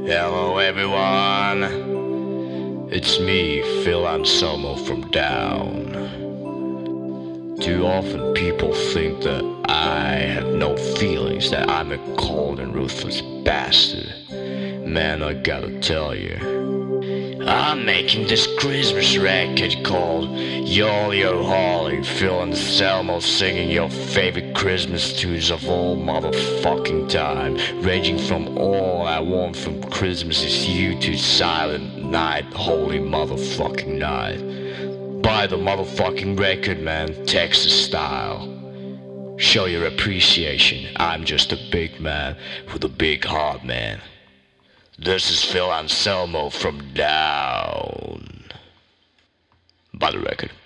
Hello everyone, it's me, Phil Anselmo from Down. Too often people think that I have no feelings, that I'm a cold and ruthless bastard. Man, I gotta tell you, I'm making this Christmas record called Yo Yo Holly, Phil Anselmo singing your favorite Christmas tunes of all motherfucking time, ranging from All I Want from Christmas Is You to Silent Night, Holy Motherfucking Night. Buy the motherfucking record, man, Texas style. Show your appreciation. I'm just a big man with a big heart, man. This is Phil Anselmo from Down. Buy the record.